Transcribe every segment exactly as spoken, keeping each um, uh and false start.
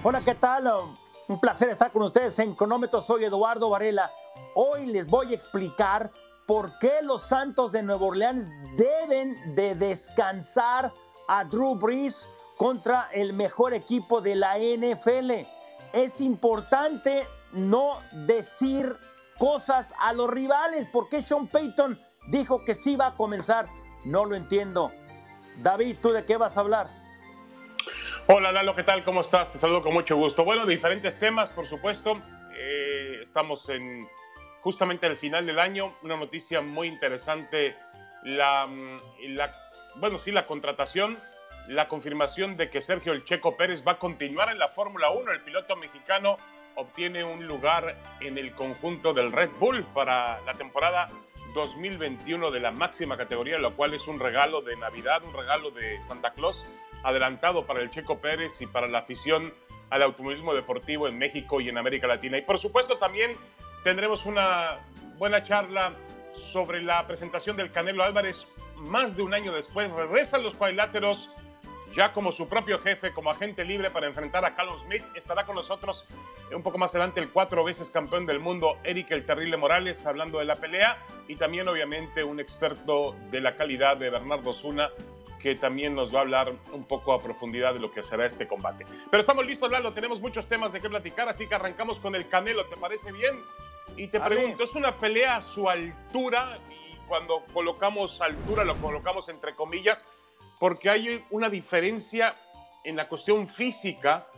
Hola, ¿qué tal? Un placer estar con ustedes en Cronómetro. Soy Eduardo Varela. Hoy les voy a explicar por qué los Santos de Nueva Orleans deben de descansar a Drew Brees contra el mejor equipo de la N F L. Es importante no decir cosas a los rivales. ¿Por qué Sean Payton dijo que sí va a comenzar? No lo entiendo. David, ¿tú de qué vas a hablar? Hola Lalo, ¿qué tal? ¿Cómo estás? Te saludo con mucho gusto. Bueno, diferentes temas, por supuesto. Eh, estamos en justamente el final del año. Una noticia muy interesante. La, la, bueno, sí, la contratación, la confirmación de que Sergio El Checo Pérez va a continuar en la Fórmula uno. El piloto mexicano obtiene un lugar en el conjunto del Red Bull para la temporada dos mil veintiuno de la máxima categoría, lo cual es un regalo de Navidad, un regalo de Santa Claus adelantado para el Checo Pérez y para la afición al automovilismo deportivo en México y en América Latina. Y por supuesto también tendremos una buena charla sobre la presentación del Canelo Álvarez. Más de un año después regresan los cuadriláteros ya como su propio jefe, como agente libre para enfrentar a Callum Smith. Estará con nosotros un poco más adelante el cuatro veces campeón del mundo, Eric El Terrible Morales, hablando de la pelea, y también obviamente un experto de la calidad de Bernardo Zuna, que también nos va a hablar un poco a profundidad de lo que será este combate. Pero estamos listos, Lalo, tenemos muchos temas de qué platicar, así que arrancamos con el Canelo, ¿te parece bien? Y te Dale. pregunto, ¿es una pelea a su altura? Y cuando colocamos altura, lo colocamos entre comillas, porque hay una diferencia en la cuestión física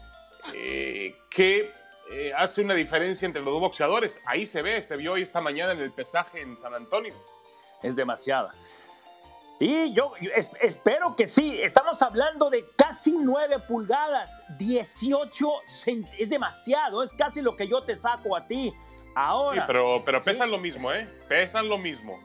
eh, que eh, hace una diferencia entre los dos boxeadores. Ahí se ve, se vio hoy esta mañana en el pesaje en San Antonio. Es demasiada. Y yo, yo es, espero que sí. Estamos hablando de casi nueve pulgadas, dieciocho cent... es demasiado, es casi lo que yo te saco a ti. Ahora. Sí, pero, pero ¿sí? pesan lo mismo, ¿eh? Pesan lo mismo.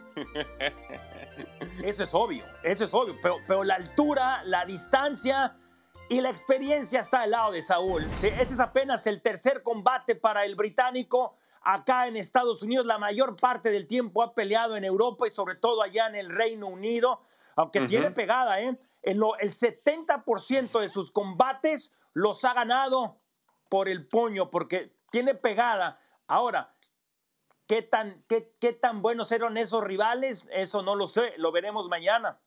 Eso es obvio, eso es obvio. Pero, pero la altura, la distancia y la experiencia está al lado de Saúl. ¿Sí? Este es apenas el tercer combate para el británico. Acá en Estados Unidos la mayor parte del tiempo ha peleado en Europa y sobre todo allá en el Reino Unido, aunque uh-huh. tiene pegada, ¿eh? En lo, el setenta por ciento de sus combates los ha ganado por el puño, porque tiene pegada. Ahora, ¿qué tan, qué, qué tan buenos eran esos rivales? Eso no lo sé, lo veremos mañana.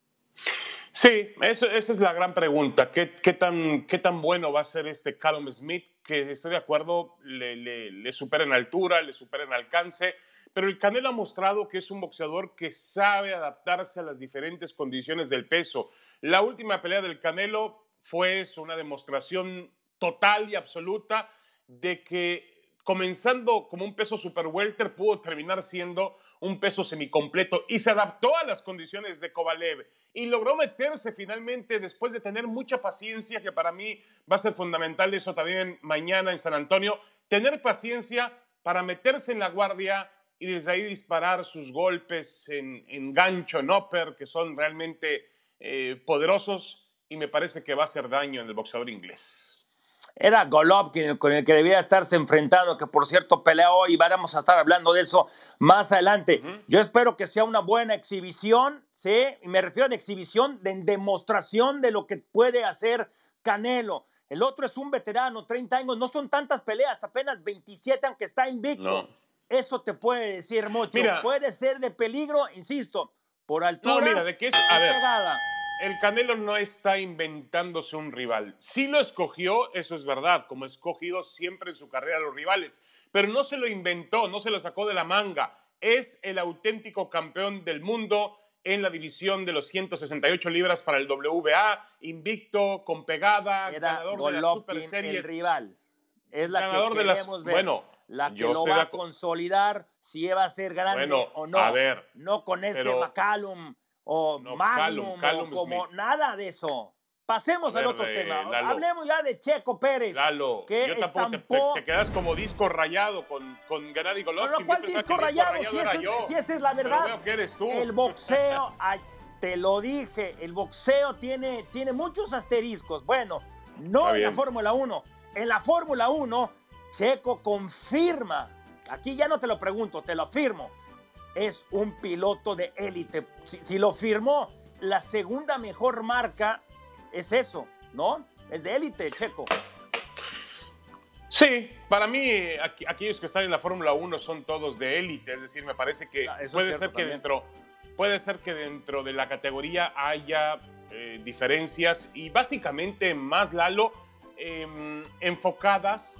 Sí, eso, esa es la gran pregunta. ¿Qué, qué, tan, ¿Qué tan bueno va a ser este Callum Smith? Que estoy de acuerdo, le, le, le supera en altura, le supera en alcance, pero el Canelo ha mostrado que es un boxeador que sabe adaptarse a las diferentes condiciones del peso. La última pelea del Canelo fue eso, una demostración total y absoluta de que comenzando como un peso super welter pudo terminar siendo un peso semicompleto y se adaptó a las condiciones de Kovalev y logró meterse finalmente después de tener mucha paciencia, que para mí va a ser fundamental eso también mañana en San Antonio, tener paciencia para meterse en la guardia y desde ahí disparar sus golpes en, en gancho, en upper, que son realmente eh, poderosos, y me parece que va a hacer daño en el boxeador inglés. Era Golovkin con el que debía estarse enfrentando, que por cierto pelea hoy y vamos a estar hablando de eso más adelante. Uh-huh. Yo espero que sea una buena exhibición, ¿sí? Y me refiero a una exhibición de demostración de lo que puede hacer Canelo. El otro es un veterano, treinta años, no son tantas peleas, apenas veintisiete, aunque está invicto. No. Eso te puede decir mucho. Mira, puede ser de peligro, insisto, por altura. No, mira, de qué es, a ver. Pegada. El Canelo no está inventándose un rival. Sí lo escogió, eso es verdad, como ha escogido siempre en su carrera a los rivales, pero no se lo inventó, no se lo sacó de la manga. Es el auténtico campeón del mundo en la división de los ciento sesenta y ocho libras para el W B A, invicto, con pegada, Era ganador Golovkin, de las Super Series. El rival. Es la ganador que de las, queremos ver. Bueno, la que yo lo va de... a consolidar, si va a ser grande bueno, o no. A ver, no con este pero... McCallum o no, Magnum Callum, Callum o como Smith. Nada de eso. Pasemos ver, al otro eh, tema. Lalo. Hablemos ya de Checo Pérez. Lalo, que yo tampoco estampó... te, te, te quedas como disco rayado con, con Gennady Golovkin. No, ¿cuál disco, disco rayado? rayado si, era eso, yo. si esa es la verdad. Pero veo que eres tú. El boxeo, ay, te lo dije, el boxeo tiene, tiene muchos asteriscos. Bueno, no Está en bien. la Fórmula uno. En la Fórmula uno, Checo confirma, aquí ya no te lo pregunto, te lo afirmo, es un piloto de élite. Si, si lo firmó, la segunda mejor marca es eso, ¿no? Es de élite, Checo. Sí, para mí aquí, aquellos que están en la Fórmula uno son todos de élite, es decir, me parece que Ah, eso puede es ser cierto que también. dentro puede ser que dentro de la categoría haya eh, diferencias y básicamente más, Lalo, eh, enfocadas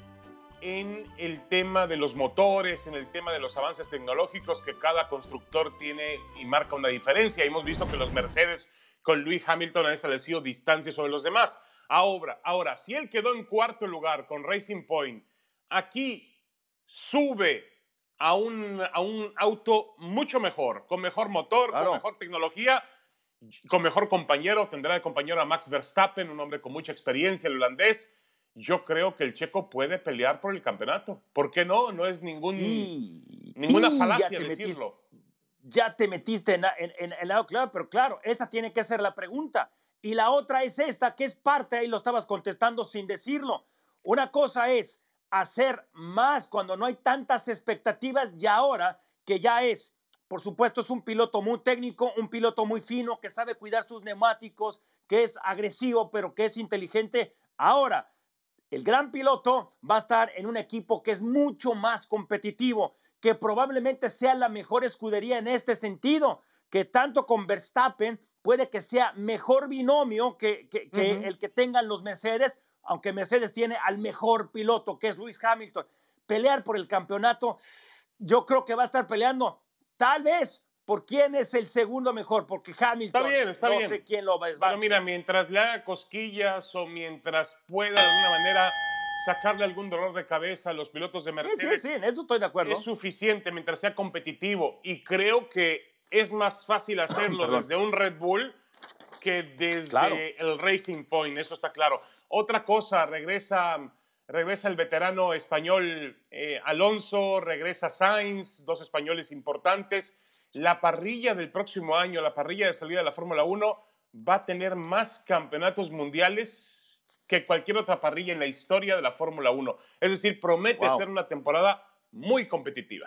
en el tema de los motores, en el tema de los avances tecnológicos, que cada constructor tiene y marca una diferencia. Hemos visto que los Mercedes con Lewis Hamilton han establecido distancias sobre los demás. Ahora, ahora, si él quedó en cuarto lugar con Racing Point, aquí sube a un, a un auto mucho mejor, con mejor motor, con Claro. mejor tecnología, con mejor compañero, tendrá de compañero a Max Verstappen, un hombre con mucha experiencia, el holandés. Yo creo que el checo puede pelear por el campeonato. ¿Por qué no? No es ningún, Y, ninguna y ya falacia te metiste, decirlo. ya te metiste en, en, en el lado claro, pero claro, esa tiene que ser la pregunta. Y la otra es esta, que es parte, ahí lo estabas contestando sin decirlo. Una cosa es hacer más cuando no hay tantas expectativas y ahora que ya es, por supuesto, es un piloto muy técnico, un piloto muy fino, que sabe cuidar sus neumáticos, que es agresivo, pero que es inteligente. Ahora, el gran piloto va a estar en un equipo que es mucho más competitivo, que probablemente sea la mejor escudería en este sentido, que tanto con Verstappen puede que sea mejor binomio que, que, Uh que -huh. el que tengan los Mercedes, aunque Mercedes tiene al mejor piloto, que es Lewis Hamilton. Pelear por el campeonato, yo creo que va a estar peleando, tal vez, por quién es el segundo mejor, porque Está Hamilton, bien, está no bien. sé quién lo va a Bueno, desbancar. mira, mientras le haga cosquillas o mientras pueda de alguna manera sacarle algún dolor de cabeza a los pilotos de Mercedes, Sí, sí, sí, en eso estoy de acuerdo. es suficiente mientras sea competitivo. Y creo que es más fácil hacerlo desde un Red Bull que desde Claro. el Racing Point, eso está claro. Otra cosa, regresa, regresa el veterano español eh, Alonso, regresa Sainz, dos españoles importantes. La parrilla del próximo año, la parrilla de salida de la Fórmula uno, va a tener más campeonatos mundiales que cualquier otra parrilla en la historia de la Fórmula uno. Es decir, promete Wow. ser una temporada muy competitiva.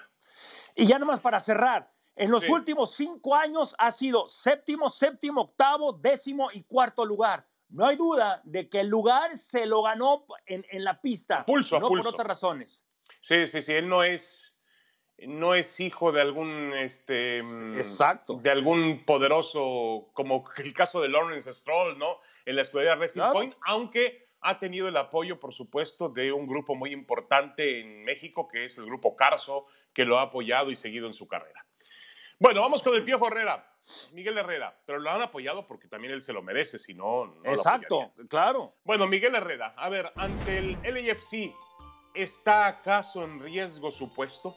Y ya nomás para cerrar, en los Sí. últimos cinco años ha sido séptimo, séptimo, octavo, décimo y cuarto lugar. No hay duda de que el lugar se lo ganó en, en la pista, A pulso, a no por pulso. otras razones. Sí, sí, sí, él no es, no es hijo de algún, este, Exacto. de algún poderoso, como el caso de Lawrence Stroll, ¿no? En la escudería Racing Claro. Point, aunque ha tenido el apoyo, por supuesto, de un grupo muy importante en México, que es el grupo Carso, que lo ha apoyado y seguido en su carrera. Bueno, vamos con el Piojo Herrera, Miguel Herrera, pero lo han apoyado porque también él se lo merece, si no, no Exacto, lo apoyaría. claro. Bueno, Miguel Herrera, a ver, ante el L A F C, ¿está acaso en riesgo su puesto?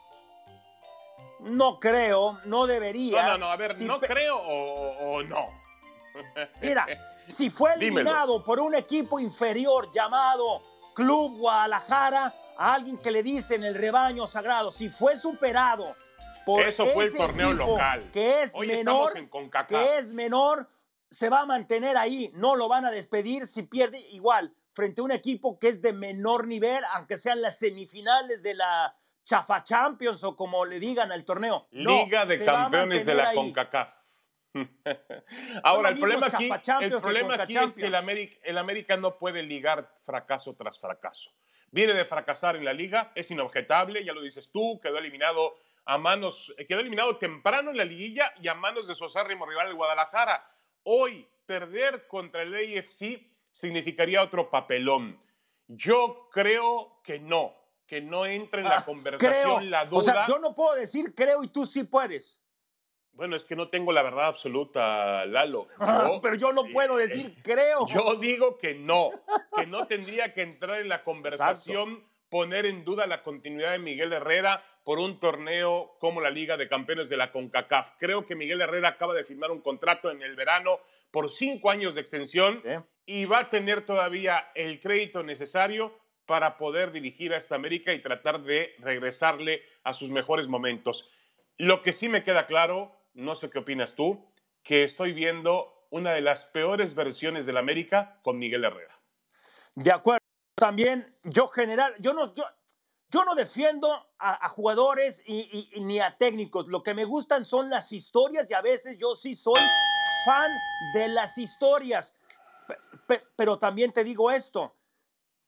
No creo, no debería. No, no, no, a ver, Si ¿no pe- creo o, o no? Mira, si fue eliminado Dímelo. por un equipo inferior llamado Club Guadalajara, a alguien que le dicen el rebaño sagrado, si fue superado por Eso fue el ese torneo equipo local. que es Hoy menor, estamos en CONCACAF. que es menor, se va a mantener ahí, no lo van a despedir si pierde igual frente a un equipo que es de menor nivel, aunque sean las semifinales de la Chafa Champions o como le digan al torneo. No, Liga de se va a Campeones de mantener la ahí. CONCACAF. Son Ahora, lo el mismo problema aquí, Chafa el Champions que problema Conca aquí es que el Champions. América, el América no puede ligar fracaso tras fracaso. Viene de fracasar en la liga, es inobjetable, ya lo dices tú, quedó eliminado a manos, quedó eliminado temprano en la liguilla y a manos de su acérrimo rival, el Guadalajara. Hoy, perder contra el A F C significaría otro papelón. Yo creo que no, que no entra en la Ah, conversación creo. la duda. O sea, yo no puedo decir creo y tú sí puedes. Bueno, es que no tengo la verdad absoluta, Lalo. Ah, Yo, pero yo no puedo eh, decir creo. yo digo que no, que no tendría que entrar en la conversación, Exacto. poner en duda la continuidad de Miguel Herrera por un torneo como la Liga de Campeones de la CONCACAF. Creo que Miguel Herrera acaba de firmar un contrato en el verano por cinco años de extensión ¿Eh? y va a tener todavía el crédito necesario para poder dirigir a esta América y tratar de regresarle a sus mejores momentos. Lo que sí me queda claro, no sé qué opinas tú, que estoy viendo una de las peores versiones del América con Miguel Herrera. De acuerdo. También yo general, yo no, yo, yo no defiendo a, a jugadores y, y, y ni a técnicos. Lo que me gustan son las historias y a veces yo sí soy fan de las historias. Pe, pe, pero también te digo esto.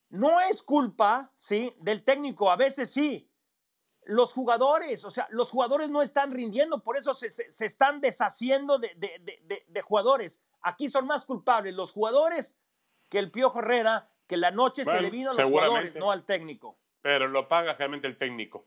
no es culpa, ¿sí?, del técnico, a veces sí. Los jugadores, o sea, los jugadores no están rindiendo, por eso se, se, se están deshaciendo de, de, de, de jugadores. Aquí son más culpables los jugadores que el Piojo Herrera, que la noche bueno, se le vino a los jugadores, no al técnico. Pero lo paga realmente el técnico.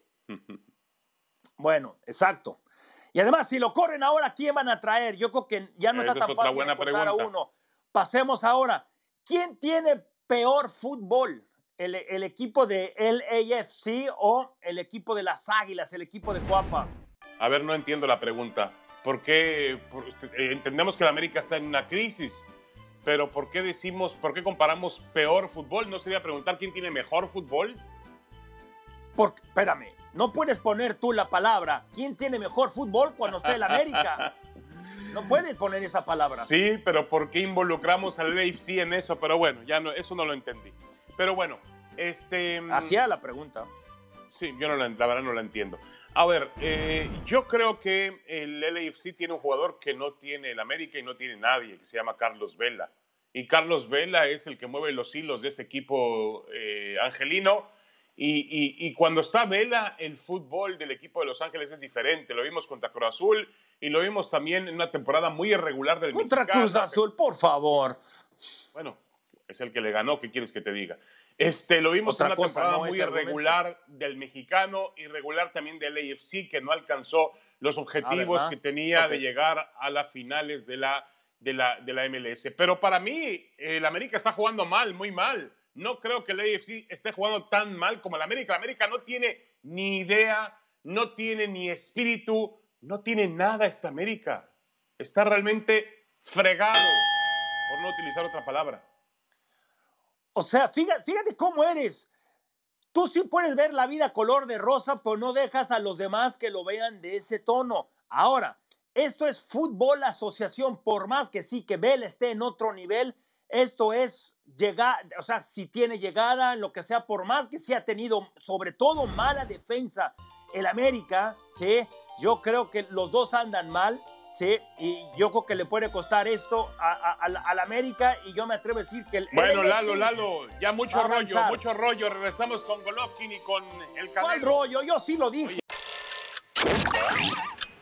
Bueno, exacto. Y además, si lo corren ahora, ¿quién van a traer? Yo creo que ya no Esa está tan es otra fácil buena encontrar pregunta. a uno. Pasemos ahora. ¿Quién tiene peor fútbol? ¿El, el equipo de L A F C o el equipo de las Águilas, el equipo de Cuapa? A ver, no entiendo la pregunta. ¿Por qué? Por, entendemos que la América está en una crisis, pero ¿por qué decimos, por qué comparamos peor fútbol? ¿No sería preguntar quién tiene mejor fútbol? Porque, espérame, no puedes poner tú la palabra ¿quién tiene mejor fútbol cuando esté en la América? No puedes poner esa palabra. Sí, pero ¿por qué involucramos al L A F C en eso? Pero bueno, ya no, eso no lo entendí. Pero bueno, este... Hacía la pregunta. Sí, yo no la, la verdad no la entiendo. A ver, eh, yo creo que el L A F C tiene un jugador que no tiene el América y no tiene nadie, que se llama Carlos Vela. Y Carlos Vela es el que mueve los hilos de este equipo eh, angelino. Y, y, y cuando está Vela, el fútbol del equipo de Los Ángeles es diferente. Lo vimos contra Cruz Azul y lo vimos también en una temporada muy irregular del Contra Mexicano. Cruz Azul, por favor. Bueno, es el que le ganó, ¿qué quieres que te diga? Este, lo vimos Otra en una cosa, temporada no, muy ese irregular argumento. del Mexicano, irregular también del L A F C, que no alcanzó los objetivos ah, que tenía okay. de llegar a las finales de la, de la, de la M L S. Pero para mí, el América está jugando mal, muy mal. No creo que el A F C esté jugando tan mal como el América. El América no tiene ni idea, no tiene ni espíritu, no tiene nada esta América. Está realmente fregado, por no utilizar otra palabra. O sea, fíjate, fíjate cómo eres. Tú sí puedes ver la vida color de rosa, pero no dejas a los demás que lo vean de ese tono. Ahora, esto es fútbol asociación, por más que sí, que Vela esté en otro nivel, esto es llegar, o sea, si tiene llegada, lo que sea, por más que sí ha tenido, sobre todo, mala defensa el América, ¿sí? Yo creo que los dos andan mal, ¿sí? Y yo creo que le puede costar esto a, a, a, a la América, y yo me atrevo a decir que el Bueno, L A F C Lalo, Lalo, ya mucho rollo, avanzar. mucho rollo. Regresamos con Golovkin y con el Canelo. ¿Cuál rollo? Yo sí lo dije. Oye.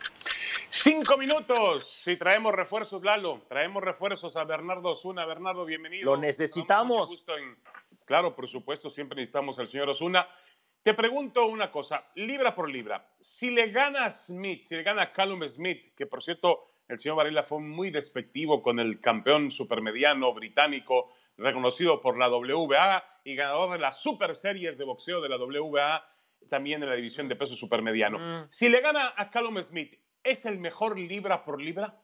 Cinco minutos. Si traemos refuerzos, Lalo. Traemos refuerzos a Bernardo Osuna. Bernardo, bienvenido. Lo necesitamos. En... Claro, por supuesto, siempre necesitamos al señor Osuna. Te pregunto una cosa, libra por libra. Si le gana a Smith, si le gana a Callum Smith, que por cierto, el señor Varela fue muy despectivo con el campeón supermediano británico, reconocido por la W B A y ganador de las super series de boxeo de la W B A, también en la división de peso supermediano. Mm. Si le gana a Callum Smith, ¿es el mejor libra por libra?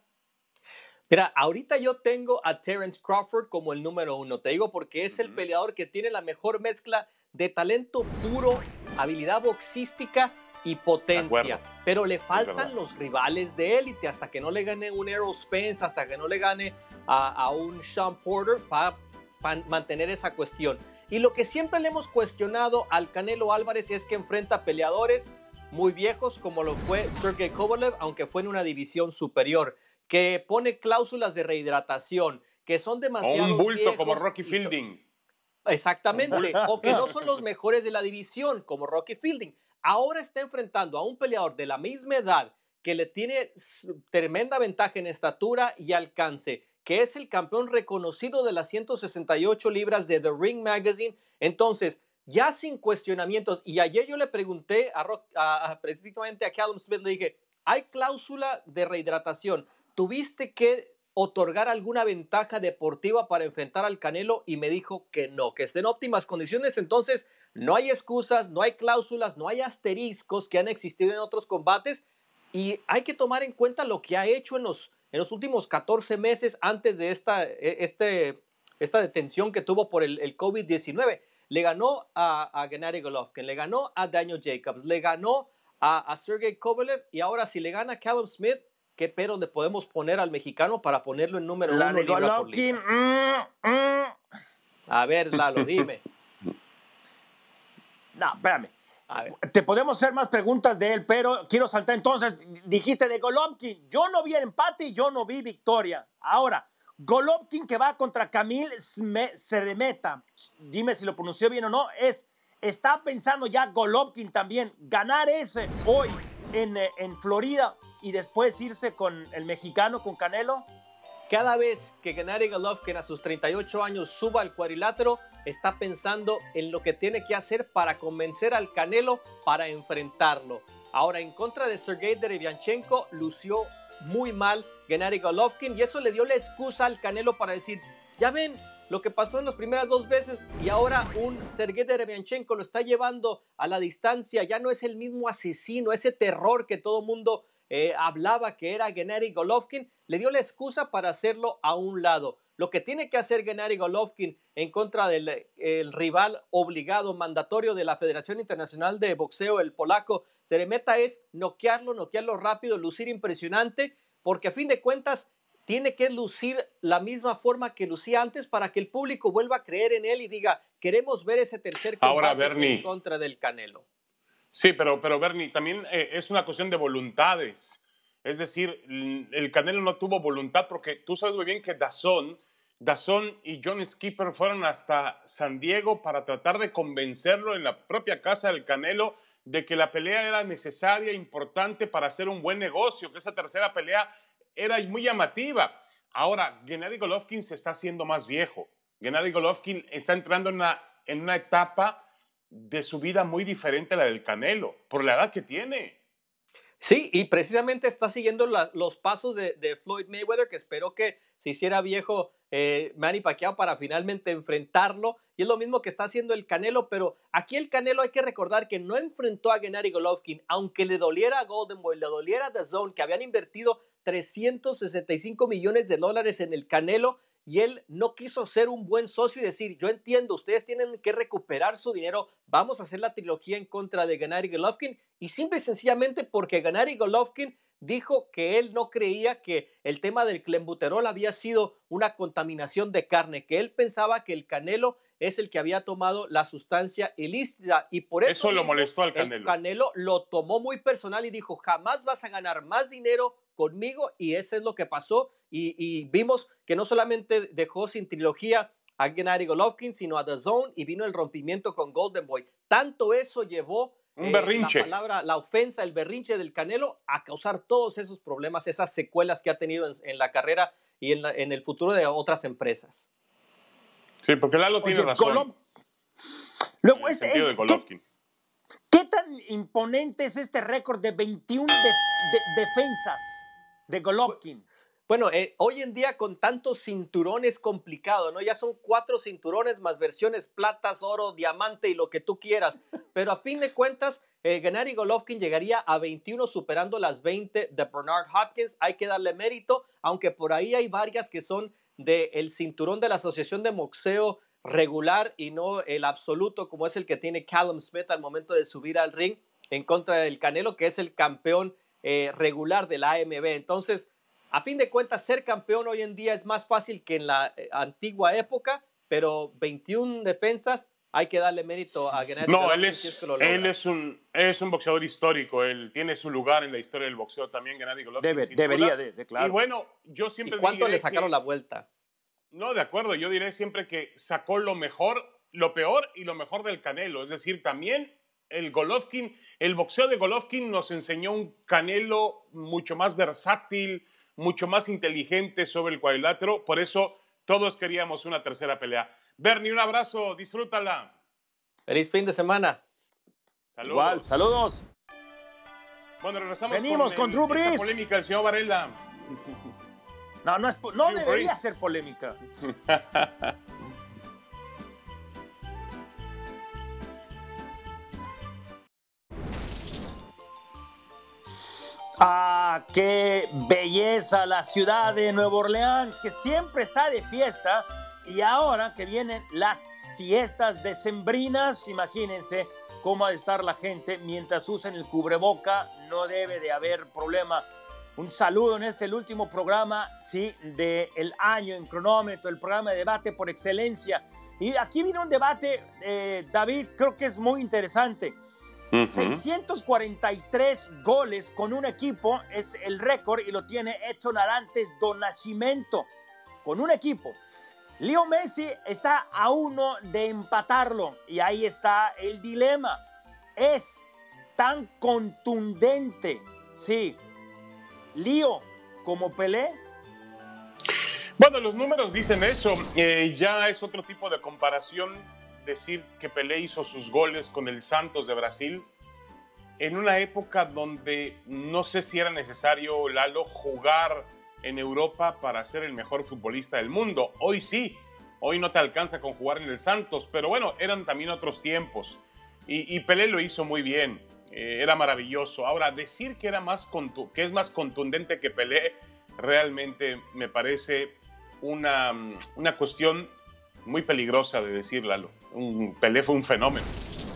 Mira, ahorita yo tengo a Terence Crawford como el número uno. Te digo porque es el uh-huh. peleador que tiene la mejor mezcla de talento puro, habilidad boxística y potencia. Pero le faltan los rivales de élite. Hasta que no le gane un Errol Spence, hasta que no le gane a, a un Sean Porter para pa mantener esa cuestión. Y lo que siempre le hemos cuestionado al Canelo Álvarez es que enfrenta peleadores muy viejos, como lo fue Sergey Kovalev, aunque fue en una división superior, que pone cláusulas de rehidratación, que son demasiado o un bulto viejos, como Rocky Fielding. Exactamente, o que no son los mejores de la división, como Rocky Fielding. Ahora está enfrentando a un peleador de la misma edad, que le tiene tremenda ventaja en estatura y alcance, que es el campeón reconocido de las ciento sesenta y ocho libras de The Ring Magazine. Entonces, ya sin cuestionamientos, y ayer yo le pregunté a, Rock, a, a precisamente a Callum Smith, le dije, hay cláusula de rehidratación, ¿tuviste que otorgar alguna ventaja deportiva para enfrentar al Canelo? Y me dijo que no, que esté en óptimas condiciones. Entonces no hay excusas, no hay cláusulas, no hay asteriscos que han existido en otros combates, y hay que tomar en cuenta lo que ha hecho en los, en los últimos catorce meses antes de esta, este, esta detención que tuvo por el, el COVID diecinueve. Le ganó a, a Gennady Golovkin, le ganó a Daniel Jacobs, le ganó a, a Sergey Kovalev, y ahora si le gana a Callum Smith, ¿qué pero le podemos poner al mexicano para ponerlo en número La uno libra Golovkin, por libra? Mm, mm. A ver, Lalo, dime. No, espérame. Te podemos hacer más preguntas de él, pero quiero saltar entonces. Dijiste de Golovkin. Yo no vi el empate y yo no vi victoria. Ahora, Golovkin que va contra Kamil Szeremeta, dime si lo pronunció bien o no, es, está pensando ya Golovkin también, ganar ese hoy en, en Florida y después irse con el mexicano, con Canelo. Cada vez que Gennady Golovkin a sus treinta y ocho años suba al cuadrilátero, está pensando en lo que tiene que hacer para convencer al Canelo para enfrentarlo. Ahora, en contra de Sergey Derevianchenko, lució muy mal Gennady Golovkin y eso le dio la excusa al Canelo para decir, ya ven lo que pasó en las primeras dos veces y ahora un Sergey Derevianchenko lo está llevando a la distancia, ya no es el mismo asesino, ese terror que todo mundo eh, hablaba que era Gennady Golovkin, le dio la excusa para hacerlo a un lado. Lo que tiene que hacer Gennady Golovkin en contra del el rival obligado, mandatorio de la Federación Internacional de Boxeo, el polaco Szeremeta, es noquearlo, noquearlo rápido, lucir impresionante, porque a fin de cuentas tiene que lucir la misma forma que lucía antes para que el público vuelva a creer en él y diga, queremos ver ese tercer combate Ahora, Bernie, en contra del Canelo. Sí, pero, pero Bernie, también eh, es una cuestión de voluntades. Es decir, el Canelo no tuvo voluntad porque tú sabes muy bien que DAZN, DAZN y John Skipper fueron hasta San Diego para tratar de convencerlo en la propia casa del Canelo de que la pelea era necesaria, importante para hacer un buen negocio, que esa tercera pelea era muy llamativa. Ahora, Gennady Golovkin se está haciendo más viejo. Gennady Golovkin está entrando en una, en una etapa de su vida muy diferente a la del Canelo, por la edad que tiene. Sí, y precisamente está siguiendo la, los pasos de, de Floyd Mayweather, que esperó que se hiciera viejo eh, Manny Pacquiao para finalmente enfrentarlo, y es lo mismo que está haciendo el Canelo, pero aquí el Canelo hay que recordar que no enfrentó a Gennady Golovkin, aunque le doliera a Golden Boy, le doliera a DAZN, que habían invertido trescientos sesenta y cinco millones de dólares en el Canelo, y él no quiso ser un buen socio y decir, yo entiendo, ustedes tienen que recuperar su dinero, vamos a hacer la trilogía en contra de Gennady Golovkin, y simple y sencillamente porque Gennady Golovkin dijo que él no creía que el tema del clenbuterol había sido una contaminación de carne, que él pensaba que el Canelo es el que había tomado la sustancia ilícita, y por eso, eso lo mismo, molestó al Canelo. El Canelo lo tomó muy personal y dijo, jamás vas a ganar más dinero conmigo, y eso es lo que pasó, y, y vimos que no solamente dejó sin trilogía a Gennady Golovkin, sino a DAZN, y vino el rompimiento con Golden Boy. Tanto eso llevó un eh, berrinche. la palabra, la ofensa, el berrinche del Canelo a causar todos esos problemas, esas secuelas que ha tenido en, en la carrera y en, la, en el futuro de otras empresas. Sí, porque Lalo tiene Oye, razón. Golov... Luego, en el este, sentido es, de Golovkin. ¿qué, ¿Qué tan imponente es este récord de veintiuna de, de, defensas de Golovkin? Bueno, eh, hoy en día con tantos cinturones complicado, ¿no? Ya son cuatro cinturones más versiones platas, oro, diamante y lo que tú quieras. Pero a fin de cuentas, eh, Gennady Golovkin llegaría a veintiuno, superando las veinte de Bernard Hopkins. Hay que darle mérito, aunque por ahí hay varias que son del cinturón de la Asociación de Boxeo regular y no el absoluto, como es el que tiene Callum Smith al momento de subir al ring en contra del Canelo, que es el campeón eh, regular de la A M B. Entonces, a fin de cuentas, ser campeón hoy en día es más fácil que en la eh, antigua época, pero veintiuna defensas, hay que darle mérito a Gennady No, Golovkin, él, es, si es que lo él logra. es, un, es un boxeador histórico, él tiene su lugar en la historia del boxeo también, Gennady Golovkin. Debe, sin debería duda. de, de, claro. Y bueno, yo siempre ¿Y cuánto le sacaron que, la vuelta? No, de acuerdo, yo diré siempre que sacó lo mejor, lo peor y lo mejor del Canelo, es decir, también el Golovkin, el boxeo de Golovkin nos enseñó un Canelo mucho más versátil, mucho más inteligente sobre el cuadrilátero, por eso todos queríamos una tercera pelea. Bernie, un abrazo, disfrútala. Feliz fin de semana. Saludos. Igual, saludos. Bueno, regresamos Venimos con, con, Drew el, Brees. esta polémica del señor Varela. No, no, es, no Drew debería Brees. ser polémica. Ah, qué belleza la ciudad de Nueva Orleans, que siempre está de fiesta, y ahora que vienen las fiestas decembrinas, imagínense cómo ha de estar la gente mientras usen el cubreboca, no debe de haber problema. Un saludo en este el último programa, sí, del año en cronómetro, el programa de debate por excelencia. Y aquí viene un debate, eh, David, creo que es muy interesante. Uh-huh. seiscientos cuarenta y tres goles con un equipo es el récord y lo tiene Edson Arantes do Nascimento. con un equipo. Leo Messi está a uno de empatarlo y ahí está el dilema. Es tan contundente, sí, Leo como Pelé. Bueno, los números dicen eso. Eh, ya es otro tipo de comparación decir que Pelé hizo sus goles con el Santos de Brasil en una época donde no sé si era necesario, Lalo, jugar en Europa para ser el mejor futbolista del mundo. Hoy sí, hoy no te alcanza con jugar en el Santos, pero bueno, eran también otros tiempos. Y, y Pelé lo hizo muy bien, eh, era maravilloso. Ahora, decir que, era más contu- que es más contundente que Pelé, realmente me parece una, una cuestión muy peligrosa de decir, Lalo. Un, Pelé fue un fenómeno.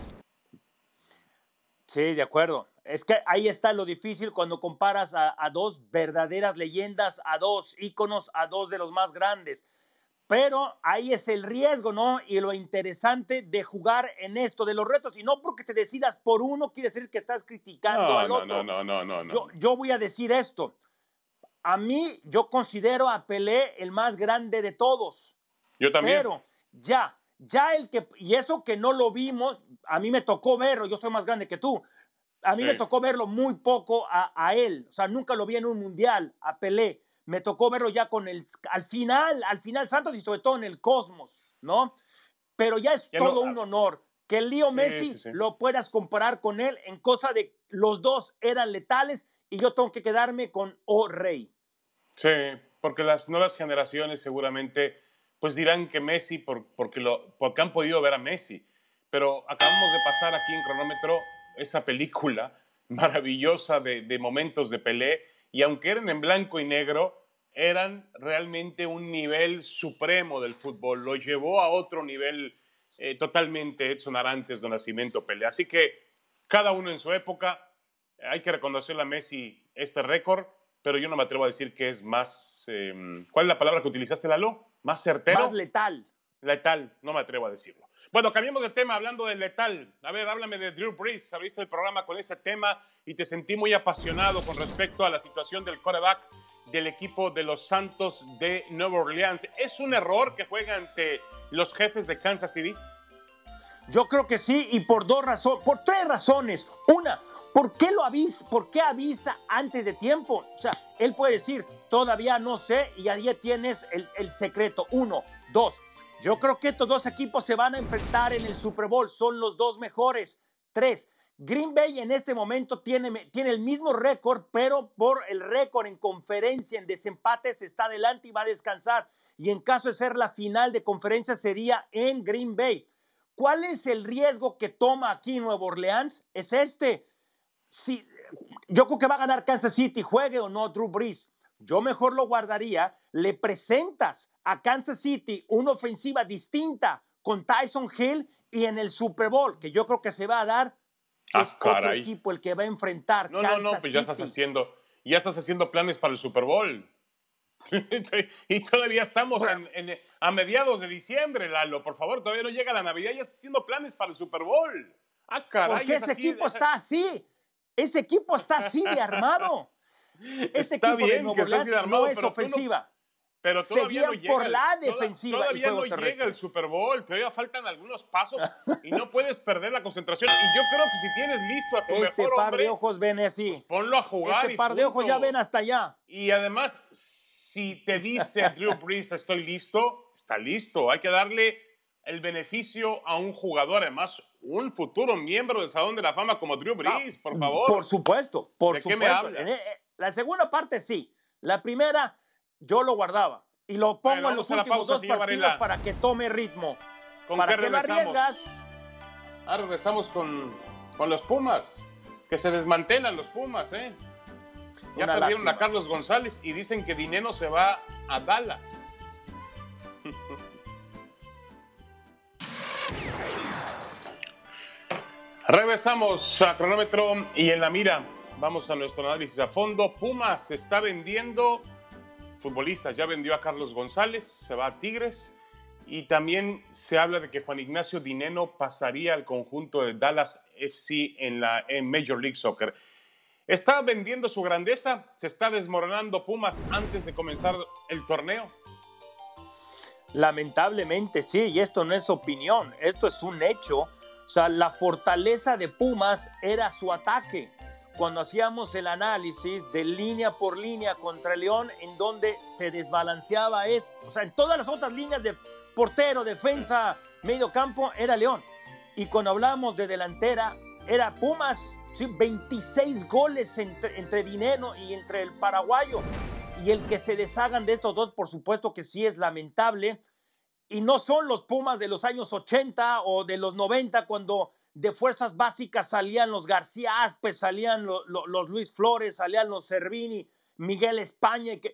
Sí, de acuerdo. Es que ahí está lo difícil cuando comparas a, a dos verdaderas leyendas, a dos íconos, a dos de los más grandes. Pero ahí es el riesgo, ¿no? Y lo interesante de jugar en esto, de los retos. Y no porque te decidas por uno, quiere decir que estás criticando No, al no, otro. no, no, no, no, Yo, no. yo voy a decir esto. A mí, yo considero a Pelé el más grande de todos. Yo también. Pero ya, ya el que, y eso que no lo vimos, a mí me tocó verlo, yo soy más grande que tú. A mí Sí. me tocó verlo muy poco a, a él. O sea, nunca lo vi en un mundial, a Pelé. Me tocó verlo ya con el, al final, al final Santos y sobre todo en el Cosmos, ¿no? Pero ya es Ya todo no, un honor que el Leo sí, Messi sí, sí. lo puedas comparar con él en cosa de los dos eran letales y yo tengo que quedarme con O Rey. Sí, porque las nuevas generaciones seguramente pues dirán que Messi, por, porque, lo, porque han podido ver a Messi. Pero acabamos de pasar aquí en Cronómetro esa película maravillosa de, de momentos de Pelé, y aunque eran en blanco y negro, eran realmente un nivel supremo del fútbol. Lo llevó a otro nivel eh, totalmente Edson Arantes de Nacimiento Pelé. Así que cada uno en su época, hay que reconocerle a Messi este récord, pero yo no me atrevo a decir que es más, eh, ¿cuál es la palabra que utilizaste, Lalo? ¿Más certero? Más letal. Letal, no me atrevo a decirlo. Bueno, cambiemos de tema hablando de letal. A ver, háblame de Drew Brees. Abriste el programa con este tema y te sentí muy apasionado con respecto a la situación del quarterback del equipo de los Santos de Nueva Orleans. ¿Es un error que juega ante los Jefes de Kansas City? Yo creo que sí, y por dos razones, por tres razones. Una, ¿por qué lo avisa? ¿Por qué avisa antes de tiempo? O sea, él puede decir, todavía no sé, y ahí tienes el, el secreto. Uno. Dos, yo creo que estos dos equipos se van a enfrentar en el Super Bowl, son los dos mejores. Tres, Green Bay en este momento tiene, tiene el mismo récord, pero por el récord en conferencia, en desempates, está adelante y va a descansar. Y en caso de ser la final de conferencia, sería en Green Bay. ¿Cuál es el riesgo que toma aquí Nueva Orleans? Es este. Si, yo creo que va a ganar Kansas City, juegue o no Drew Brees. Yo mejor lo guardaría. Le presentas a Kansas City una ofensiva distinta con Tyson Hill y en el Super Bowl, que yo creo que se va a dar, Ah, es otro caray. equipo el que va a enfrentar No, Kansas no, no, pues ya City. estás haciendo, ya estás haciendo planes para el Super Bowl. Y todavía estamos Bueno. en, en, a mediados de diciembre, Lalo. Por favor, todavía no llega la Navidad y ya estás haciendo planes para el Super Bowl. Ah, caray. Porque es ese así, equipo es- está así. Ese equipo está así de armado. Ese Está equipo de bien Nueva que estés Orleans así de armado, no es pero tú no- ofensiva. Pero Se todavía no guían llega. por el- la toda- defensiva y Todavía juego no terrestre. llega el Super Bowl. Todavía faltan algunos pasos y no puedes perder la concentración. Y yo creo que si tienes listo a tu Este mejor par hombre, de ojos ven así. pues ponlo a jugar Este y par de ojos ya punto. ven hasta allá. Y además, si te dice Drew Brees, estoy listo, está listo. Hay que darle el beneficio a un jugador, además, un futuro miembro del Salón de la Fama como Drew Brees, por favor. Por supuesto, por ¿De qué supuesto. me hablas? En, eh, la segunda parte sí. La primera yo lo guardaba. Y lo pongo Bueno, en los vamos a la últimos pausa, dos señor partidos Varela. para que tome ritmo. ¿Con ¿Para qué qué lo regresamos? arriesgas? Ahora regresamos con, con los Pumas, que se desmantelan los Pumas, ¿eh? Ya Una perdieron lástima. a Carlos González y dicen que Dineno se va a Dallas. Regresamos a Cronómetro y en la mira vamos a nuestro análisis a fondo. Pumas se está vendiendo futbolistas, ya vendió a Carlos González, se va a Tigres y también se habla de que Juan Ignacio Dineno pasaría al conjunto de Dallas F C en la en Major League Soccer. ¿Está vendiendo su grandeza? ¿Se está desmoronando Pumas antes de comenzar el torneo? Lamentablemente sí, y esto no es opinión, esto es un hecho. O sea, la fortaleza de Pumas era su ataque. Cuando hacíamos el análisis de línea por línea contra León, en donde se desbalanceaba eso, o sea, en todas las otras líneas de portero, defensa, medio campo, era León. Y cuando hablamos de delantera, era Pumas, sí, veintiséis goles entre, entre Dinero y entre el paraguayo. Y el que se deshagan de estos dos, por supuesto que sí es lamentable. Y no son los Pumas de los años ochenta o de los noventa, cuando de fuerzas básicas salían los García Aspe, salían los, los, los Luis Flores, salían los Cervini, Miguel España. Que...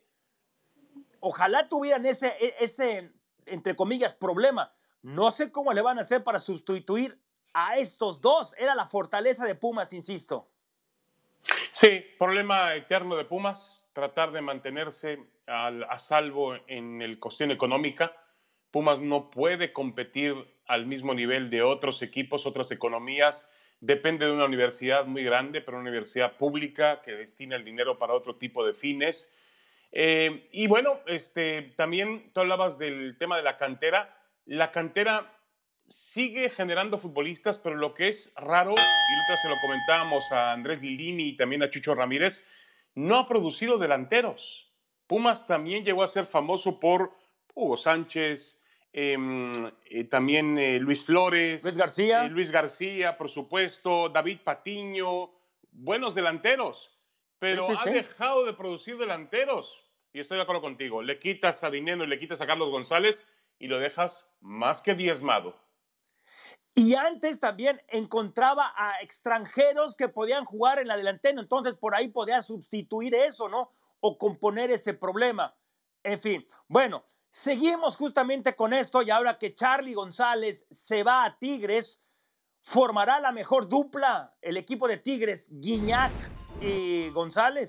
Ojalá tuvieran ese, ese, entre comillas, problema. No sé cómo le van a hacer para sustituir a estos dos. Era la fortaleza de Pumas, insisto. Sí, problema eterno de Pumas, tratar de mantenerse al, a salvo en el cuestión económica. Pumas no puede competir al mismo nivel de otros equipos, otras economías. Depende de una universidad muy grande, pero una universidad pública que destina el dinero para otro tipo de fines. Eh, y bueno, este, también tú hablabas del tema de la cantera. La cantera sigue generando futbolistas, pero lo que es raro, y ahorita se lo comentábamos a Andrés Lilini y también a Chucho Ramírez, no ha producido delanteros. Pumas también llegó a ser famoso por Hugo Sánchez, eh, eh, también eh, Luis Flores, Luis García. Eh, Luis García, por supuesto, David Patiño, buenos delanteros, pero sí, sí, ha sí. dejado de producir delanteros. Y estoy de acuerdo contigo, le quitas a Dineno y le quitas a Carlos González y lo dejas más que diezmado. Y antes también encontraba a extranjeros que podían jugar en la delantera, entonces por ahí podía sustituir eso, ¿no? O componer ese problema. En fin, bueno, seguimos justamente con esto y ahora que Charly González se va a Tigres, ¿formará la mejor dupla el equipo de Tigres, Guiñac y González?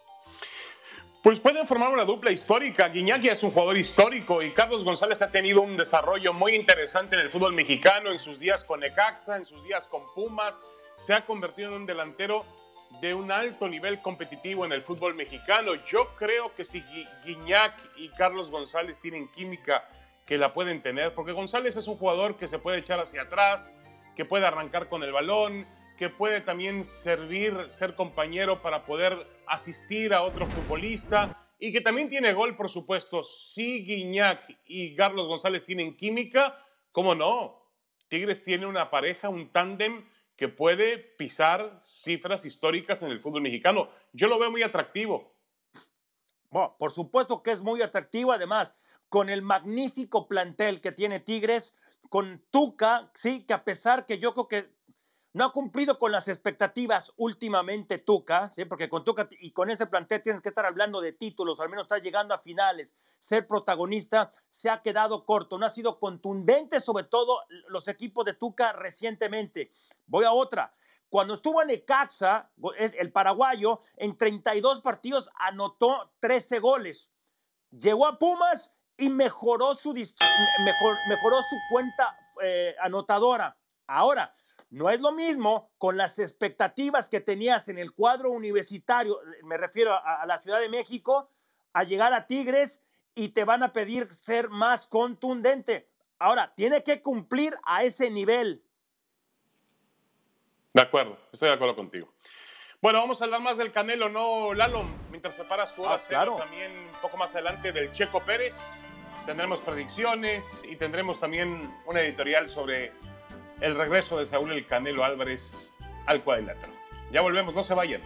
Pues pueden formar una dupla histórica. Guiñac ya es un jugador histórico y Carlos González ha tenido un desarrollo muy interesante en el fútbol mexicano, en sus días con Necaxa, en sus días con Pumas. Se ha convertido en un delantero de un alto nivel competitivo en el fútbol mexicano. Yo creo que si Guiñac y Carlos González tienen química, que la pueden tener, porque González es un jugador que se puede echar hacia atrás, que puede arrancar con el balón, que puede también servir, ser compañero para poder asistir a otro futbolista y que también tiene gol, por supuesto. Si Guiñac y Carlos González tienen química, ¿cómo no? Tigres tiene una pareja, un tándem que puede pisar cifras históricas en el fútbol mexicano. Yo lo veo muy atractivo. Bueno, por supuesto que es muy atractivo, además, con el magnífico plantel que tiene Tigres, con Tuca, sí, que a pesar que yo creo que no ha cumplido con las expectativas últimamente Tuca, ¿sí? Porque con Tuca y con ese plantel tienes que estar hablando de títulos, al menos estar llegando a finales, ser protagonista, se ha quedado corto, no ha sido contundente, sobre todo los equipos de Tuca recientemente. Voy a otra. Cuando estuvo en Necaxa, el paraguayo, en treinta y dos partidos anotó trece goles. Llegó a Pumas y mejoró su, mejor, mejoró su cuenta eh, anotadora. Ahora, no es lo mismo con las expectativas que tenías en el cuadro universitario, me refiero a, a la Ciudad de México, a llegar a Tigres y te van a pedir ser más contundente. Ahora, tiene que cumplir a ese nivel. De acuerdo, estoy de acuerdo contigo. Bueno, vamos a hablar más del Canelo, ¿no, Lalo? Mientras preparas tu hora ah, cero, claro. también un poco más adelante del Checo Pérez. Tendremos predicciones y tendremos también una editorial sobre el regreso de Saúl El Canelo Álvarez al cuadrilátero. Ya volvemos, no se vayan.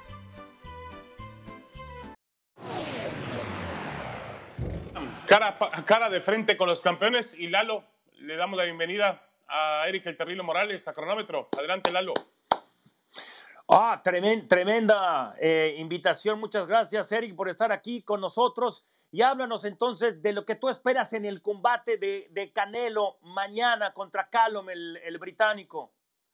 Cara, cara de frente con los campeones y Lalo, le damos la bienvenida a Eric El Terrible Morales, a Cronómetro. Adelante, Lalo. Ah, tremenda, tremenda eh, invitación. Muchas gracias, Eric, por estar aquí con nosotros. Y háblanos entonces de lo que tú esperas en el combate de, de Canelo mañana contra Callum, el, el británico.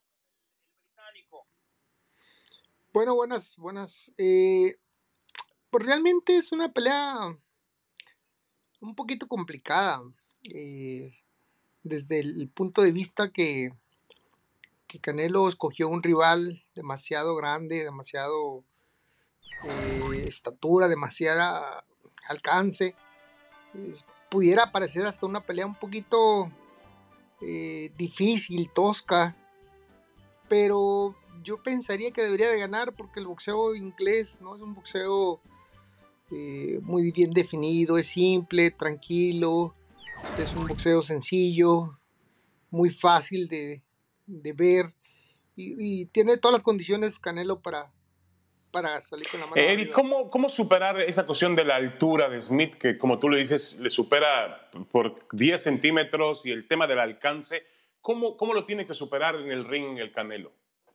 Bueno, buenas, buenas. Eh, pues realmente es una pelea un poquito complicada. Eh, desde el punto de vista que, que Canelo escogió un rival demasiado grande, demasiado eh, estatura, demasiada alcance. Es pudiera parecer hasta una pelea un poquito eh, difícil, tosca, pero yo pensaría que debería de ganar porque el boxeo inglés no es un boxeo eh, muy bien definido, es simple, tranquilo, es un boxeo sencillo, muy fácil de, de ver y, y tiene todas las condiciones Canelo para, para salir con la mano Eh, arriba. Eric, ¿cómo, ¿cómo superar esa cuestión de la altura de Smith, que como tú le dices, le supera por diez centímetros, y el tema del alcance? ¿Cómo, cómo lo tiene que superar en el ring el Canelo?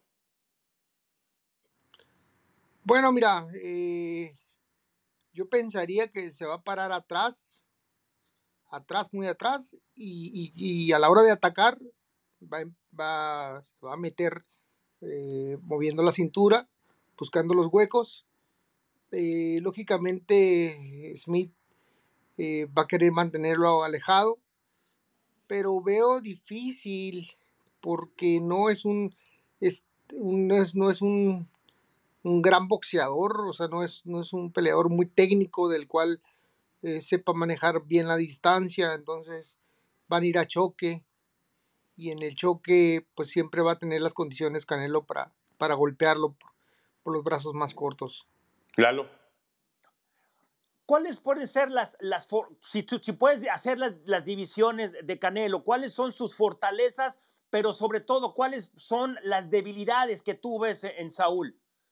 Bueno, mira, eh, yo pensaría que se va a parar atrás, atrás, muy atrás, y, y, y a la hora de atacar va, va, se va a meter eh, moviendo la cintura, buscando los huecos. Eh, lógicamente Smith eh, va a querer mantenerlo alejado, pero veo difícil porque no es un, es, un, no es, no es un, un gran boxeador, o sea, no es, no es un peleador muy técnico del cual eh, sepa manejar bien la distancia, entonces van a ir a choque y en el choque pues siempre va a tener las condiciones Canelo para, para golpearlo por, por los brazos más cortos. Lalo. ¿Cuáles pueden ser las, las si, si puedes hacer las, las divisiones de Canelo, cuáles son sus fortalezas, pero sobre todo, cuáles son las debilidades que tú ves en Saúl?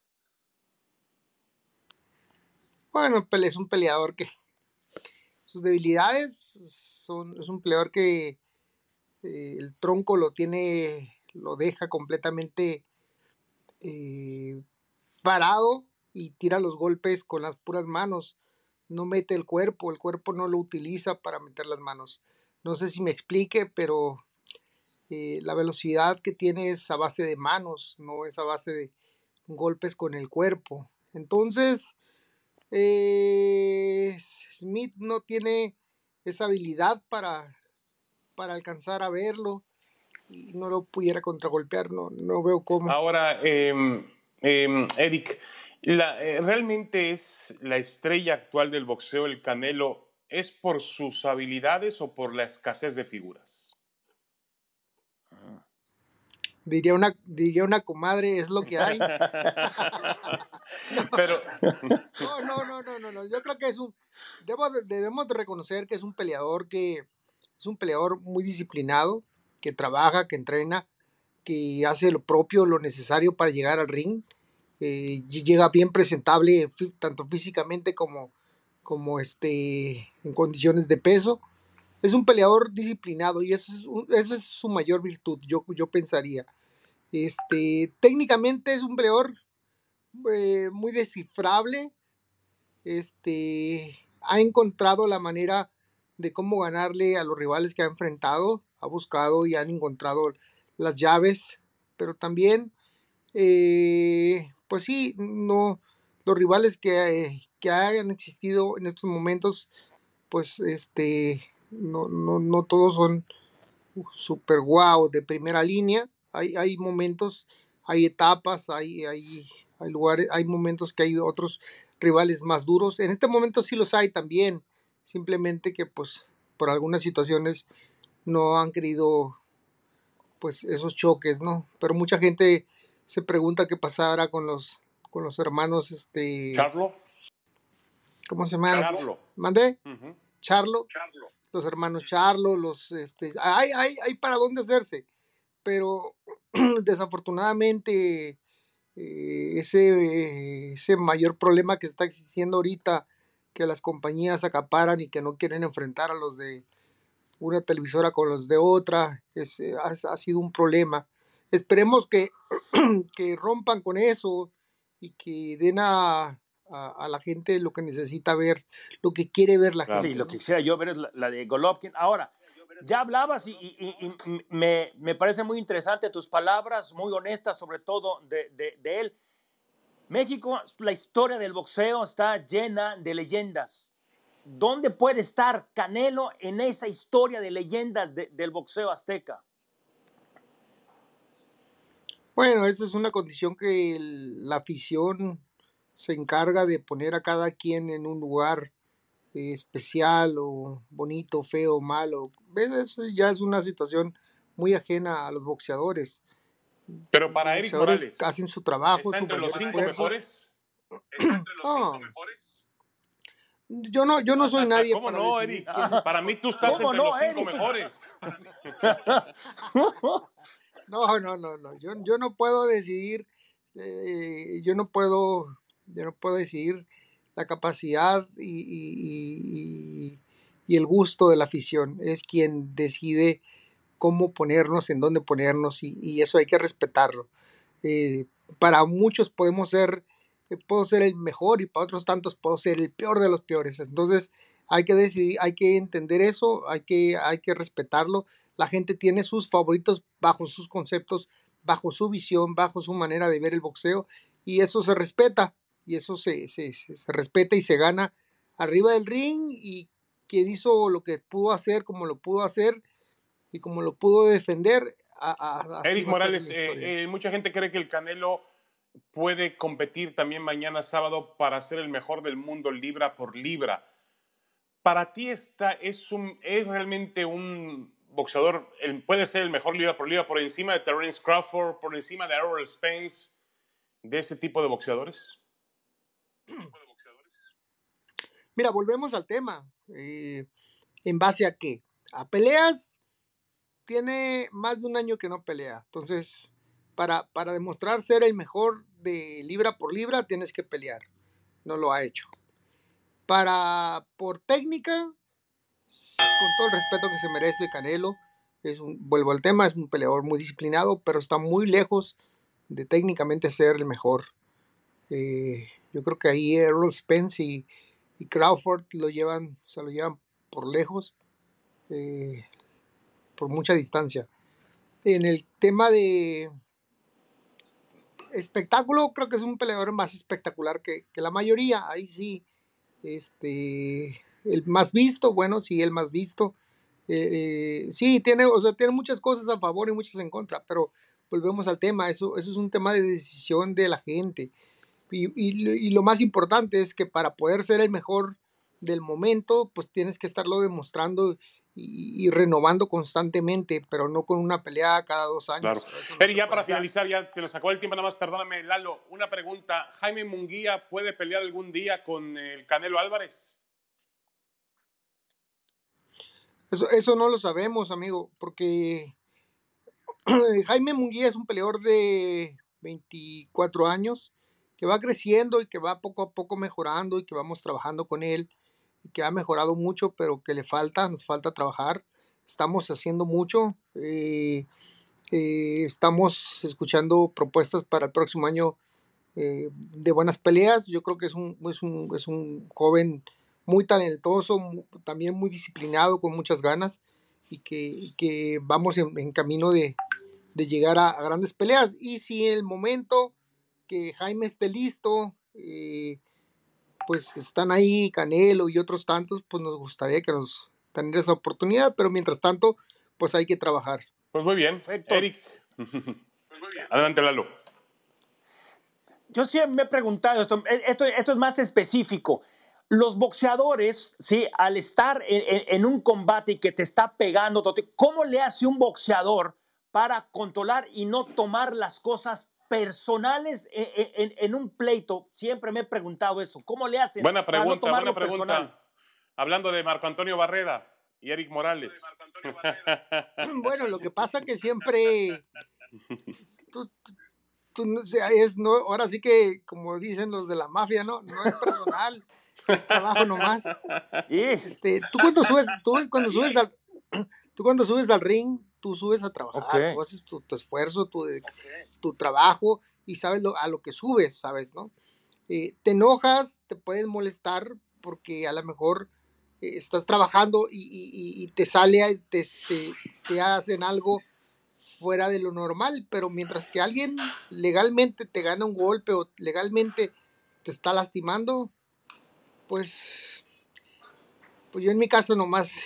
Bueno, es un peleador que sus debilidades son, es un peleador que eh, el tronco lo tiene, lo deja completamente eh, parado y tira los golpes con las puras manos. No mete el cuerpo, el cuerpo no lo utiliza para meter las manos. No sé si me explique, pero eh, la velocidad que tiene es a base de manos, no es a base de golpes con el cuerpo. Entonces, eh, Smith no tiene esa habilidad para, para alcanzar a verlo y no lo pudiera contragolpear, no, no veo cómo. Ahora, eh, eh, Eric, la, eh, ¿realmente es la estrella actual del boxeo el Canelo? ¿Es por sus habilidades o por la escasez de figuras? Diría una, diría una comadre, es lo que hay. no, Pero no, no, no, no, no, no. Yo creo que es un, debo de, debemos de reconocer que es un peleador que es un peleador muy disciplinado, que trabaja, que entrena, que hace lo propio, lo necesario para llegar al ring. Eh, llega bien presentable, tanto físicamente como, como este, en condiciones de peso. Es un peleador disciplinado y eso es, un, esa es su mayor virtud, yo, yo pensaría. Este, técnicamente es un peleador eh, muy descifrable. Este, ha encontrado la manera de cómo ganarle a los rivales que ha enfrentado. Ha buscado y han encontrado las llaves, pero también, eh, pues sí, no, los rivales que, eh, que hayan existido en estos momentos, pues este, no, no, no todos son super guau de primera línea. Hay, hay momentos, hay etapas, hay, hay, hay lugares, hay momentos que hay otros rivales más duros. En este momento sí los hay también, simplemente que pues por algunas situaciones no han querido pues esos choques, ¿no? Pero mucha gente se pregunta qué pasará con los con los hermanos, este... ¿Charlo? ¿Cómo se llaman? Charlo. ¿Mandé? Uh-huh. Charlo. Charlo. Los hermanos Charlo, los, este... Hay, hay, hay para dónde hacerse, pero desafortunadamente eh, ese, eh, ese mayor problema que está existiendo ahorita, que las compañías acaparan y que no quieren enfrentar a los de una televisora con los de otra, es, ha, ha sido un problema. Esperemos que, que rompan con eso y que den a, a, a la gente lo que necesita ver, lo que quiere ver la claro. gente. Sí, lo que quisiera yo ver es la, la de Golovkin. Ahora, ya hablabas y, y, y, y me, me parece muy interesante tus palabras, muy honestas sobre todo de, de, de él. México, la historia del boxeo está llena de leyendas. ¿Dónde puede estar Canelo en esa historia de leyendas de, del boxeo azteca? Bueno, esa es una condición que el, la afición se encarga de poner a cada quien en un lugar eh, especial o bonito, feo, malo. ¿Ves? Eso ya es una situación muy ajena a los boxeadores. Pero Los para Eric boxeadores Morales, hacen su trabajo, ¿está su entre los mayor cinco esfuerzo. mejores? No, yo no, yo no soy nadie ¿Cómo para no, decidir Eric? quién es Para mí tú estás ¿Cómo entre no, los cinco Eric? mejores. No, no, no, no. Yo, yo no puedo decidir, eh, yo no puedo, yo no puedo decidir la capacidad y, y- y- y el gusto de la afición. Es quien decide cómo ponernos, en dónde ponernos, y, y eso hay que respetarlo. Eh, para muchos podemos ser, eh, puedo ser el mejor y para otros tantos puedo ser el peor de los peores. Entonces hay que decidir, hay que entender eso, hay que, hay que respetarlo. La gente tiene sus favoritos bajo sus conceptos, bajo su visión, bajo su manera de ver el boxeo, y eso se respeta, y eso se, se, se, se respeta y se gana arriba del ring, y quien hizo lo que pudo hacer, como lo pudo hacer y como lo pudo defender, a, a, así Eric va a ser Morales, la historia. eh, eh, mucha gente cree que el Canelo puede competir también mañana sábado para ser el mejor del mundo libra por libra. Para ti esta es, un, es realmente un boxeador, el, puede ser el mejor libra por libra por encima de Terence Crawford, por encima de Errol Spence, de ese tipo de boxeadores. Mira, volvemos al tema. Eh, ¿En base a qué? A peleas, tiene más de un año que no pelea. Entonces, para, para demostrar ser el mejor de libra por libra, tienes que pelear. No lo ha hecho. Para, por técnica, con todo el respeto que se merece Canelo, es un, vuelvo al tema, es un peleador muy disciplinado, pero está muy lejos de técnicamente ser el mejor. Eh, yo creo que ahí Errol Spence y, y Crawford lo llevan, se lo llevan por lejos, eh, por mucha distancia. En el tema de espectáculo, creo que es un peleador más espectacular que, que la mayoría. Ahí sí, este, el más visto, bueno, sí, el más visto. Eh, eh, sí, tiene, o sea, tiene muchas cosas a favor y muchas en contra, pero volvemos al tema, eso, eso es un tema de decisión de la gente. Y, y, y lo más importante es que para poder ser el mejor del momento, pues tienes que estarlo demostrando y, y renovando constantemente, pero no con una pelea cada dos años. Claro. Eso no Eri, se ya puede. para finalizar, ya te lo sacó el tiempo, nada más perdóname, Lalo, una pregunta. ¿Jaime Munguía puede pelear algún día con el Canelo Álvarez? Eso, eso no lo sabemos, amigo, porque Jaime Munguía es un peleador de veinticuatro años que va creciendo y que va poco a poco mejorando y que vamos trabajando con él y que ha mejorado mucho, pero que le falta, nos falta trabajar. Estamos haciendo mucho, eh, eh, estamos escuchando propuestas para el próximo año, eh, de buenas peleas. Yo creo que es un, es un, es un joven muy talentoso, mu- también muy disciplinado, con muchas ganas, y que, y que vamos en, en camino de, de llegar a, a grandes peleas. Y si en el momento que Jaime esté listo, eh, pues están ahí Canelo y otros tantos, pues nos gustaría que nos tener esa oportunidad, pero mientras tanto, pues hay que trabajar. Pues muy bien, Perfecto. Eric. Adelante, Lalo. Yo siempre me he preguntado esto, esto, esto es más específico. Los boxeadores, ¿sí? Al estar en, en, en un combate y que te está pegando, ¿cómo le hace un boxeador para controlar y no tomar las cosas personales en, en, en un pleito? Siempre me he preguntado eso. ¿Cómo le hacen Buena para no pregunta, tomarlo buena pregunta. personal? Hablando de Marco Antonio Barrera y Eric Morales. Bueno, lo que pasa que siempre tú, tú, no, es, no, ahora sí que, como dicen los de la mafia, no, no es personal, es trabajo nomás. Sí. Este, tú cuando subes, tú cuando subes al, tú cuando subes al ring, tú subes a trabajar, Okay. tú haces tu, tu esfuerzo, tu, tu trabajo, y sabes lo, a lo que subes, sabes, ¿no? Eh, te enojas, te puedes molestar porque a lo mejor eh, estás trabajando y, y, y te sale, te, te, te hacen algo fuera de lo normal, pero mientras que alguien legalmente te gana un golpe o legalmente te está lastimando, pues, pues yo en mi caso nomás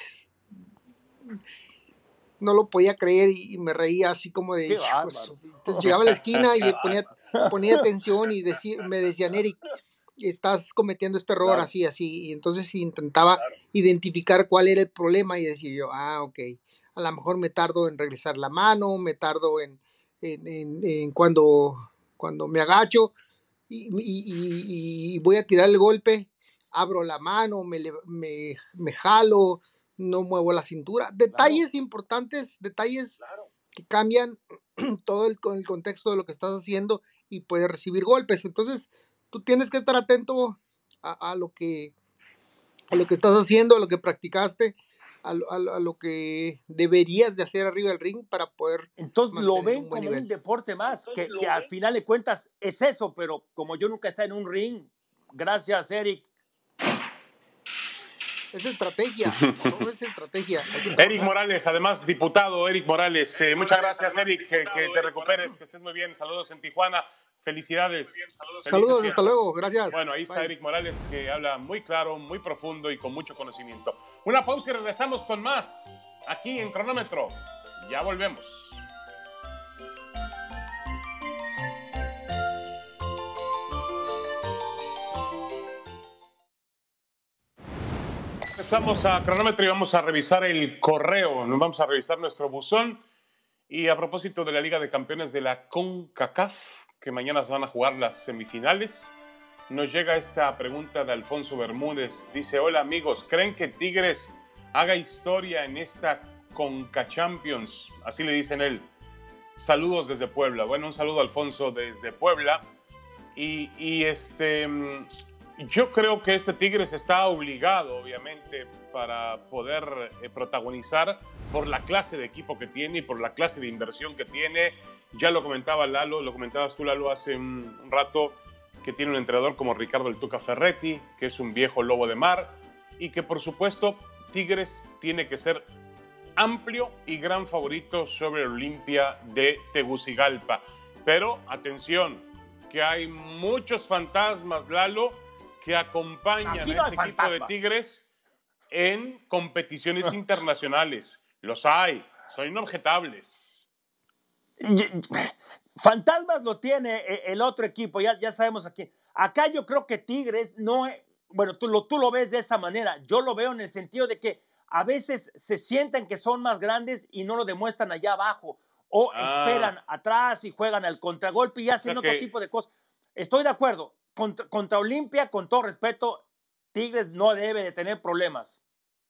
no lo podía creer y, y me reía así como de, Qué pues, bárbaro. entonces llegaba a la esquina y ponía, ponía atención y decía, me decían, Eric, estás cometiendo este error, Claro. así, así. Y entonces intentaba Claro. identificar cuál era el problema y decía yo, ah, ok, a lo mejor me tardo en regresar la mano, me tardo en, en, en, en cuando, cuando me agacho y, y, y, y voy a tirar el golpe, abro la mano, me, le- me, me jalo, no muevo la cintura. Detalles importantes, detalles Claro. que cambian todo el, con el contexto de lo que estás haciendo y puedes recibir golpes. Entonces, tú tienes que estar atento a, a lo que a lo que estás haciendo, a lo que practicaste, a, lo- a lo a lo que deberías de hacer arriba del ring para poder Entonces lo mantener ven un buen como un nivel. deporte más, que, que al final de cuentas es eso, pero como yo nunca he estado en un ring, gracias, Eric. Es estrategia, todo es estrategia. Hay que Eric trabajar. Morales, además diputado, Eric Morales, eh, muchas gracias Eric, que, que te recuperes, que estés muy bien, saludos en Tijuana, felicidades. Felices Saludos, fiestas. hasta luego, gracias. Bueno, ahí está Bye. Eric Morales, que habla muy claro, muy profundo y con mucho conocimiento. Una pausa y regresamos con más, aquí en Cronómetro. Ya volvemos. Empezamos a Cronómetro y vamos a revisar el correo, nos vamos a revisar nuestro buzón. Y a propósito de la Liga de Campeones de la CONCACAF, que mañana se van a jugar las semifinales, nos llega esta pregunta de Alfonso Bermúdez. Dice, hola amigos, ¿creen que Tigres haga historia en esta CONCACHAMPIONS? Así le dicen él. Saludos desde Puebla. Bueno, un saludo Alfonso desde Puebla. Y, y este, yo creo que este Tigres está obligado, obviamente, para poder eh, protagonizar por la clase de equipo que tiene y por la clase de inversión que tiene. Ya lo comentaba Lalo, lo comentabas tú, Lalo, hace un, un rato, que tiene un entrenador como Ricardo El Tuca Ferretti, que es un viejo lobo de mar, y que por supuesto Tigres tiene que ser amplio y gran favorito sobre el Olimpia de Tegucigalpa. Pero atención, que hay muchos fantasmas, Lalo, que acompañan Aquí a no este hay equipo de fantasmas. Tigres en competiciones internacionales. Los hay, son inobjetables. Y- Fantasmas lo tiene eh, el otro equipo, ya, ya sabemos aquí. Acá yo creo que Tigres no es, bueno, tú lo, tú lo ves de esa manera, yo lo veo en el sentido de que a veces se sienten que son más grandes y no lo demuestran allá abajo, o Ah. esperan atrás y juegan al contragolpe y hacen O sea otro que- tipo de cosas. Estoy de acuerdo, contra, contra Olimpia, con todo respeto, Tigres no debe de tener problemas.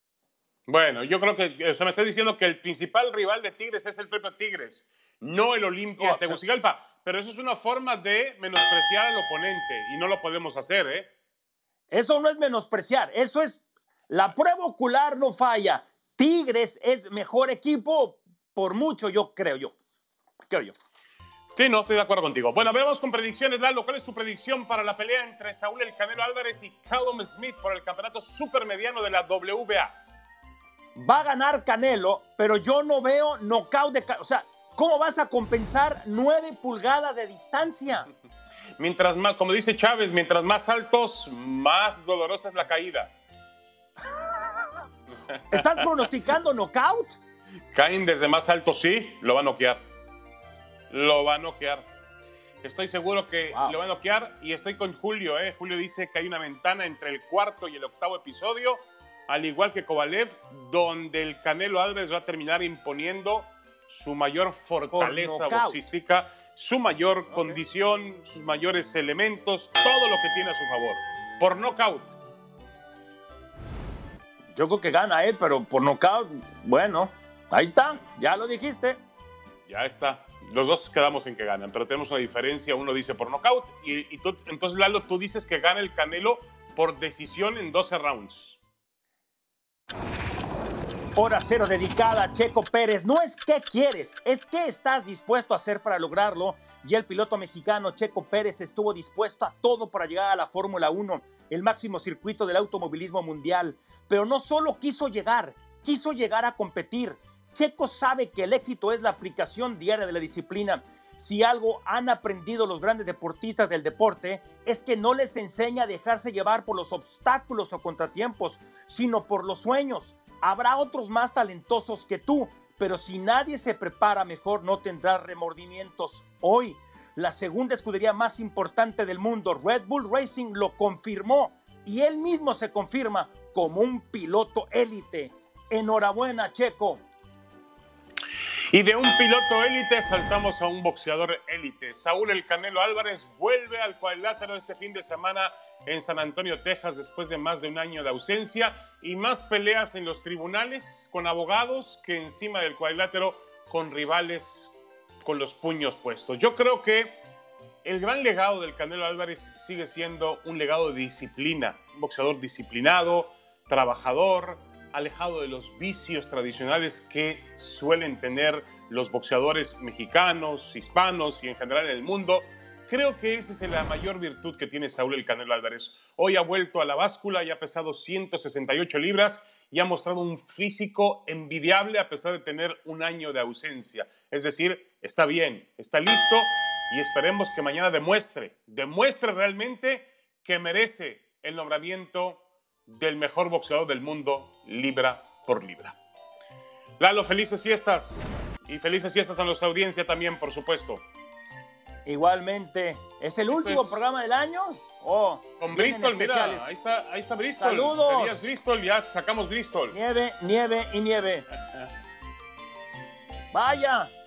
Bueno, yo creo que, o sea, me está diciendo que el principal rival de Tigres es el propio Tigres, no el Olimpia No, de Tegucigalpa. Pero eso es una forma de menospreciar al oponente y no lo podemos hacer, ¿eh? Eso no es menospreciar, eso es, la prueba ocular no falla. Tigres es mejor equipo por mucho, yo creo yo. Creo yo. Sí, no, estoy de acuerdo contigo. Bueno, vamos con predicciones, Lalo. ¿Cuál es tu predicción para la pelea entre Saúl El Canelo Álvarez y Callum Smith por el campeonato supermediano de la W B A? Va a ganar Canelo, pero yo no veo knockout de... Ca- O sea, ¿cómo vas a compensar nueve pulgadas de distancia? Mientras más, como dice Chávez, mientras más altos, más dolorosa es la caída. ¿Estás pronosticando knockout? Caen desde más alto, sí, lo va a noquear. Lo va a noquear. Estoy seguro que Wow. lo va a noquear y estoy con Julio, ¿eh? Julio dice que hay una ventana entre el cuarto y el octavo episodio, al igual que Kovalev, donde el Canelo Álvarez va a terminar imponiendo su mayor fortaleza nocaut. boxística, su mayor condición, sus mayores elementos, todo lo que tiene a su favor. Por nocaut. Yo creo que gana él, pero por knockout, bueno, ahí está, ya lo dijiste. Ya está. Los dos quedamos en que ganan, pero tenemos una diferencia. Uno dice por nocaut y, y tú, entonces, Lalo, tú dices que gana el Canelo por decisión en doce rounds. Hora cero dedicada a Checo Pérez. No es qué quieres, es qué estás dispuesto a hacer para lograrlo. Y el piloto mexicano Checo Pérez estuvo dispuesto a todo para llegar a la Fórmula uno, el máximo circuito del automovilismo mundial. Pero no solo quiso llegar, quiso llegar a competir. Checo sabe que el éxito es la aplicación diaria de la disciplina. Si algo han aprendido los grandes deportistas del deporte, es que no les enseña a dejarse llevar por los obstáculos o contratiempos, sino por los sueños. Habrá otros más talentosos que tú, pero si nadie se prepara mejor, no tendrás remordimientos. Hoy, la segunda escudería más importante del mundo. Red Bull Racing lo confirmó y él mismo se confirma como un piloto élite. Enhorabuena, Checo. Y de un piloto élite saltamos a un boxeador élite. Saúl El Canelo Álvarez vuelve al cuadrilátero este fin de semana en San Antonio, Texas, después de más de un año de ausencia y más peleas en los tribunales con abogados que encima del cuadrilátero con rivales con los puños puestos. Yo creo que el gran legado del Canelo Álvarez sigue siendo un legado de disciplina, un boxeador disciplinado, trabajador, alejado de los vicios tradicionales que suelen tener los boxeadores mexicanos, hispanos y en general en el mundo. Creo que esa es la mayor virtud que tiene Saúl El Canelo Álvarez. Hoy ha vuelto a la báscula y ha pesado ciento sesenta y ocho libras y ha mostrado un físico envidiable a pesar de tener un año de ausencia. Es decir, está bien, está listo y esperemos que mañana demuestre, demuestre realmente que merece el nombramiento del mejor boxeador del mundo, libra por libra. Lalo, felices fiestas y felices fiestas a nuestra audiencia también, por supuesto. Igualmente, ¿es el último es... programa del año? Oh, con Bristol, mira, ahí está, ahí está Bristol. Saludos. Tenías Bristol, ya sacamos Bristol. Nieve, nieve y nieve. Vaya.